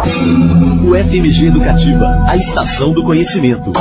O FMG Educativa, a estação do conhecimento.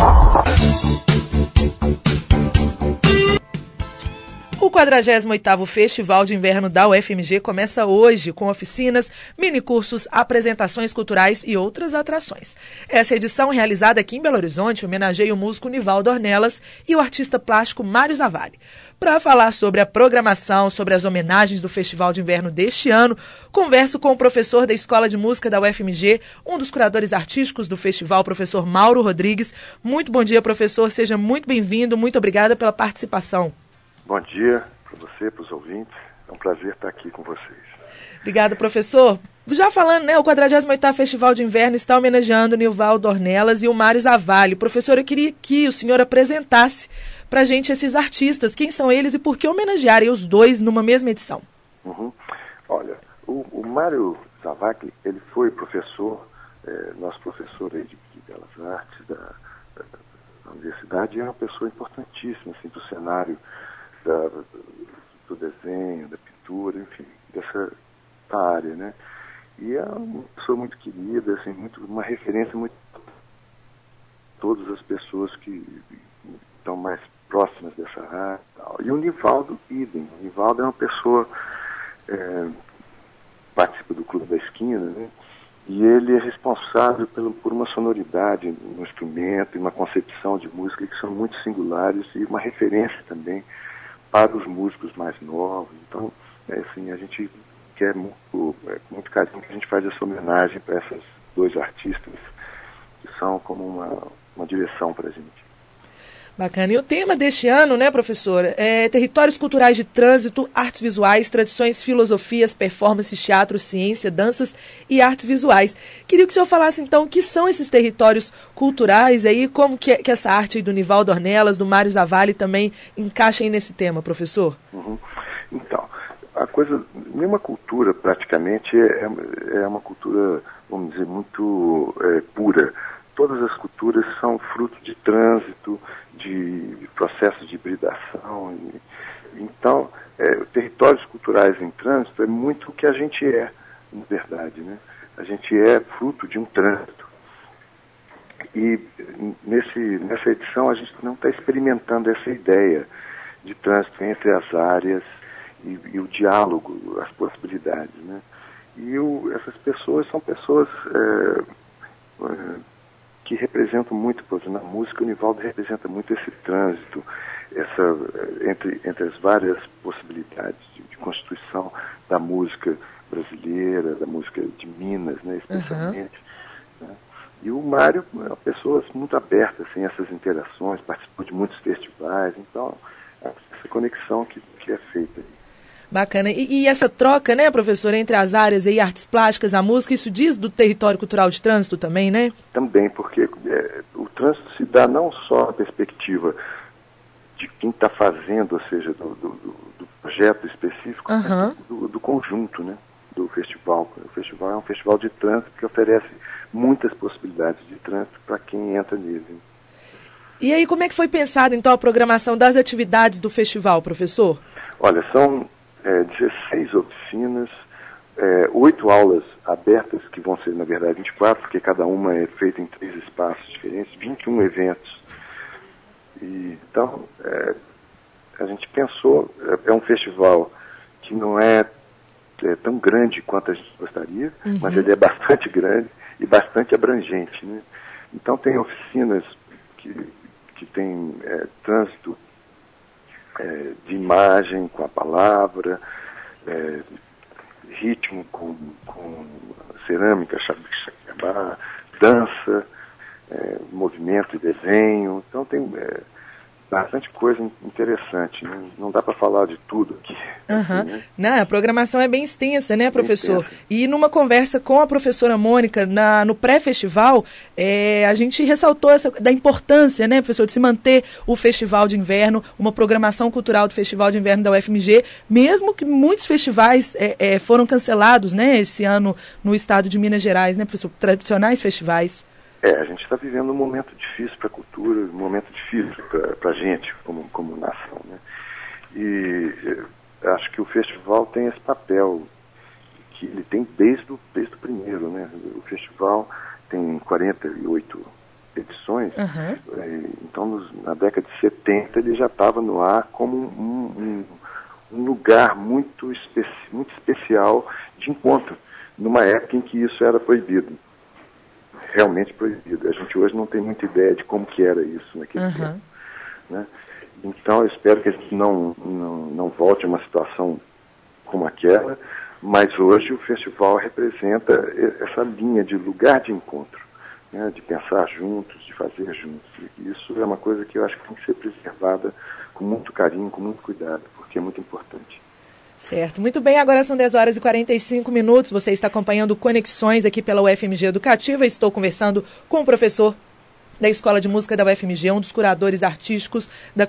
O 48º Festival de Inverno da UFMG começa hoje com oficinas, minicursos, apresentações culturais e outras atrações. Essa edição, realizada aqui em Belo Horizonte, homenageia o músico Nivaldo Ornelas e o artista plástico Mário Zavalli. Para falar sobre a programação, sobre as homenagens do Festival de Inverno deste ano, converso com o professor da Escola de Música da UFMG, um dos curadores artísticos do festival, professor Mauro Rodrigues. Muito bom dia, professor. Seja muito bem-vindo. Muito obrigada pela participação. Bom dia para você, para os ouvintes. É um prazer estar aqui com vocês. Obrigada, professor. Já falando, né, o 48º Festival de Inverno está homenageando o Nivaldo Ornelas e o Mário Zavalli. Professor, eu queria que o senhor apresentasse para a gente esses artistas. Quem são eles e por que homenagearem os dois numa mesma edição? Olha, o Mário Zavalli, ele foi professor, nosso professor aí de Belas Artes da universidade, e é uma pessoa importantíssima assim, do cenário do desenho, da pintura, enfim, dessa área, né? E é uma pessoa muito querida, assim, uma referência muito todas as pessoas que estão mais próximas dessa área. E o Nivaldo, idem. O Nivaldo é uma pessoa participa do Clube da Esquina, né? E ele é responsável por uma sonoridade no instrumento e uma concepção de música que são muito singulares e uma referência também para os músicos mais novos. Então, assim, a gente quer muito carinho que a gente faz essa homenagem para esses dois artistas que são como uma direção para a gente. Bacana. E o tema deste ano, né, professor, é territórios culturais de trânsito, artes visuais, tradições, filosofias, performances, teatro, ciência, danças e artes visuais. Queria que o senhor falasse, então, o que são esses territórios culturais aí, como que essa arte aí do Nivaldo Ornelas, do Mário Zavalli também encaixa aí nesse tema, professor? Então, a coisa, nenhuma cultura praticamente é uma cultura, vamos dizer, muito pura. Todas as culturas são fruto de trânsito, de processos de hibridação. Então, territórios culturais em trânsito é muito o que a gente é, na verdade, né? A gente é fruto de um trânsito. E nessa edição a gente não está experimentando essa ideia de trânsito entre as áreas e o diálogo, as possibilidades, né? E essas pessoas são pessoas que representam muito, por exemplo, na música, o Nivaldo representa muito esse trânsito, entre as várias possibilidades de constituição da música brasileira, da música de Minas, né, especialmente. Né? E o Mário é uma pessoa muito aberta assim, a essas interações, participou de muitos festivais, então, essa conexão que é feita aí. Bacana. E essa troca, né, professor, entre as áreas aí, artes plásticas, a música, isso diz do território cultural de trânsito também, né? Também, porque o trânsito se dá não só na perspectiva de quem está fazendo, ou seja, do projeto específico, mas do conjunto, né, do festival. O festival é um festival de trânsito que oferece muitas possibilidades de trânsito para quem entra nele. E aí, como é que foi pensada, então, a programação das atividades do festival, professor? Olha, são 16 oficinas, 8 aulas abertas, que vão ser, na verdade, 24, porque cada uma é feita em 3 espaços diferentes, 21 eventos. Então, a gente pensou, é um festival que não é tão grande quanto a gente gostaria, mas ele é bastante grande e bastante abrangente, né? Então, tem oficinas que tem trânsito de imagem com a palavra, ritmo com cerâmica, xabá, dança, movimento e desenho. Então tem bastante coisa interessante, né? Não dá para falar de tudo aqui. Né? Não, a programação é bem extensa, né, professor? E numa conversa com a professora Mônica, no pré-festival, a gente ressaltou da importância, né, professor, de se manter o Festival de Inverno, uma programação cultural do Festival de Inverno da UFMG, mesmo que muitos festivais foram cancelados, né, esse ano no estado de Minas Gerais, né, professor? Tradicionais festivais. A gente está vivendo um momento difícil para a cultura, um momento difícil para a gente como nação, né? E acho que o festival tem esse papel que ele tem desde o primeiro, né? O festival tem 48 edições, então na década de 70 ele já estava no ar como um lugar muito especial de encontro, numa época em que isso era proibido, realmente proibido. A gente hoje não tem muita ideia de como que era isso naquele tempo, né? Então eu espero que a gente não volte a uma situação como aquela, mas hoje o festival representa essa linha de lugar de encontro, né, de pensar juntos, de fazer juntos. E isso é uma coisa que eu acho que tem que ser preservada com muito carinho, com muito cuidado, porque é muito importante. Certo. Muito bem, agora são 10 horas e 45 minutos. Você está acompanhando Conexões aqui pela UFMG Educativa. Estou conversando com o professor da Escola de Música da UFMG, um dos curadores artísticos da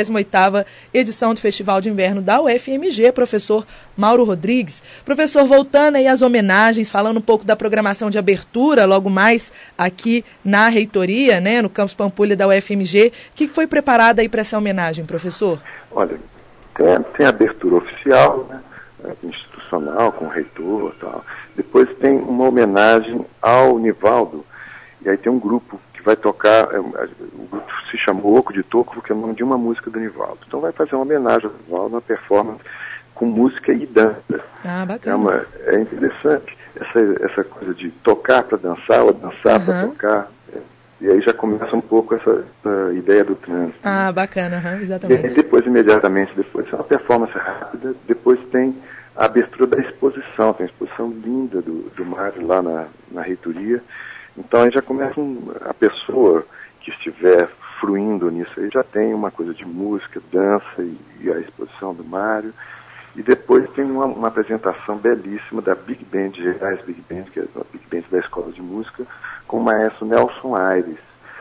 48ª edição do Festival de Inverno da UFMG, professor Mauro Rodrigues. Professor, voltando aí às homenagens, falando um pouco da programação de abertura, logo mais aqui na reitoria, né, no Campus Pampulha da UFMG, o que foi preparado aí para essa homenagem, professor? Olha, tem a abertura oficial, né, institucional, com o reitor e tal. Depois tem uma homenagem ao Nivaldo, e aí tem um grupo que vai tocar, o grupo se chamou Oco de Toco, porque é o nome de uma música do Nivaldo. Então vai fazer uma homenagem ao Nivaldo, uma performance com música e dança. Ah, bacana. É interessante essa coisa de tocar para dançar, ou dançar para tocar. E aí já começa um pouco essa ideia do trânsito. Ah, bacana, exatamente. E aí depois, imediatamente depois, é uma performance rápida, depois tem a abertura da exposição, tem uma exposição linda do Mário lá na reitoria. Então aí já começa a pessoa que estiver fruindo nisso aí já tem uma coisa de música, dança e a exposição do Mário. E depois tem uma apresentação belíssima da Big Band, Gerais Big Band, que é a Big Band da Escola de Música, com o maestro Nelson Aires.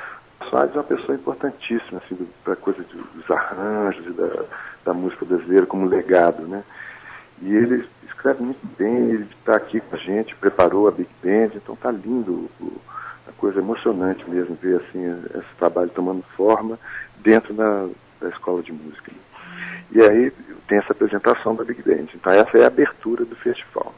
O Nelson Aires é uma pessoa importantíssima, assim, para a coisa dos arranjos e da música brasileira como legado, né? E ele escreve muito bem, ele está aqui com a gente, preparou a Big Band, então está lindo, uma coisa emocionante mesmo ver assim, esse trabalho tomando forma dentro da Escola de Música. E aí tem essa apresentação da Big Band, então essa é a abertura do festival.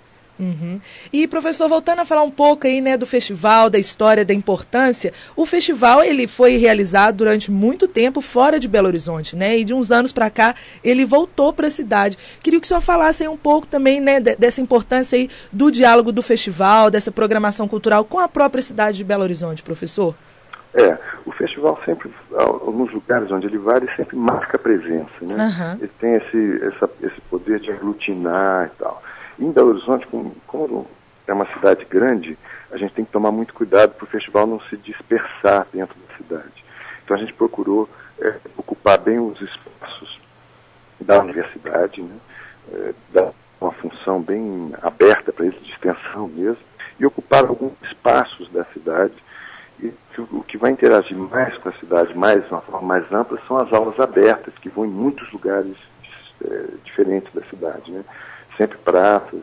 E, professor, voltando a falar um pouco aí, né, do festival, da história, da importância, o festival ele foi realizado durante muito tempo fora de Belo Horizonte, né, e de uns anos para cá ele voltou para a cidade. Queria que o senhor falasse aí um pouco também, né, dessa importância aí do diálogo do festival, dessa programação cultural com a própria cidade de Belo Horizonte, professor. O festival sempre, alguns lugares onde ele vai, ele sempre marca a presença, né? Ele tem esse poder de aglutinar e tal. Em Belo Horizonte, como é uma cidade grande, a gente tem que tomar muito cuidado para o festival não se dispersar dentro da cidade. Então a gente procurou ocupar bem os espaços da universidade, né? Dar uma função bem aberta para eles, de extensão mesmo, e ocupar alguns espaços da cidade. E o que vai interagir mais com a cidade, de uma forma mais ampla, são as aulas abertas, que vão em muitos lugares diferentes da cidade, né? Sempre praças.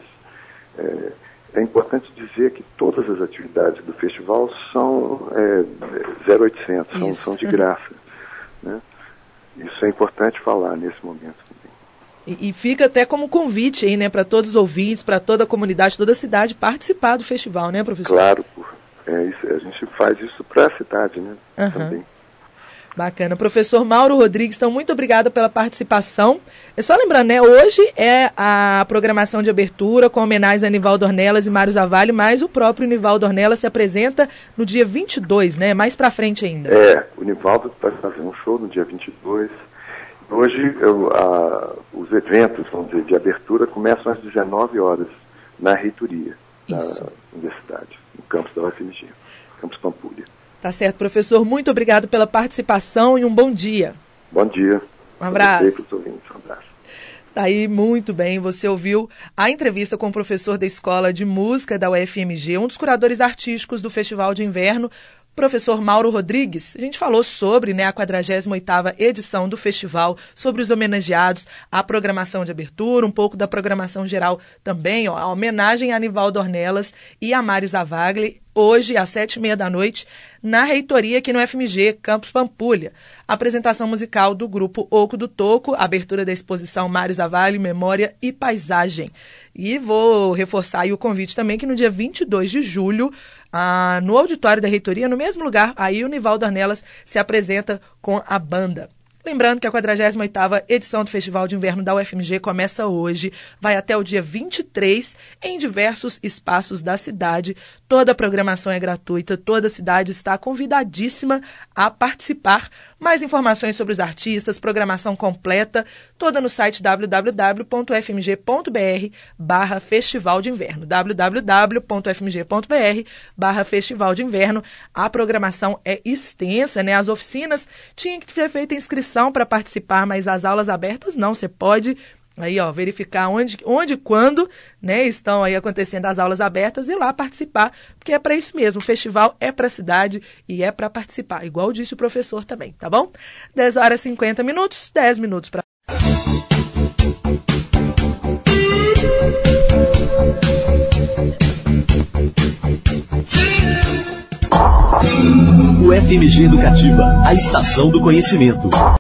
É importante dizer que todas as atividades do festival são 0800, são de graça, né? Isso é importante falar nesse momento também. E fica até como convite aí, né, para todos os ouvintes, para toda a comunidade, toda a cidade participar do festival, né, professor? Claro, a gente faz isso para a cidade, né, também. Bacana. Professor Mauro Rodrigues, então, muito obrigada pela participação. É só lembrando, né, hoje é a programação de abertura com homenagem a Nivaldo Ornelas e Mário Zavalli, mas o próprio Nivaldo Ornelas se apresenta no dia 22, né, mais pra frente ainda. O Nivaldo vai fazer um show no dia 22. Hoje, os eventos, vamos dizer, de abertura começam às 19 horas na reitoria da universidade, no campus da UFMG, campus Pampulha. Tá certo, professor. Muito obrigado pela participação e um bom dia. Bom dia. Um abraço. Um abraço. Tá aí, muito bem. Você ouviu a entrevista com o professor da Escola de Música da UFMG, um dos curadores artísticos do Festival de Inverno, professor Mauro Rodrigues. A gente falou sobre, né, a 48ª edição do festival, sobre os homenageados, a programação de abertura, um pouco da programação geral também, a homenagem a Nivaldo Ornelas e a Mário Zavalli, hoje às 19h30 na reitoria aqui no FMG, Campus Pampulha. Apresentação musical do grupo Oco do Toco, abertura da exposição Mário Zavalli, Memória e Paisagem. E vou reforçar aí o convite também que no dia 22 de julho, no auditório da reitoria, no mesmo lugar, aí o Nivaldo Ornelas se apresenta com a banda. Lembrando que a 48ª edição do Festival de Inverno da UFMG começa hoje, vai até o dia 23, em diversos espaços da cidade. Toda a programação é gratuita, toda a cidade está convidadíssima a participar. Mais informações sobre os artistas, programação completa, toda no site www.fmg.br/Festival de Inverno. www.fmg.br/Festival de Inverno. A programação é extensa, né? As oficinas tinham que ter feito inscrição para participar, mas as aulas abertas não. Você pode aí, verificar onde e quando, né, estão aí acontecendo as aulas abertas e lá participar, porque é para isso mesmo. O festival é para a cidade e é para participar, igual disse o professor também, tá bom? 10h50, 10 minutos para... O FMG Educativa, a estação do conhecimento.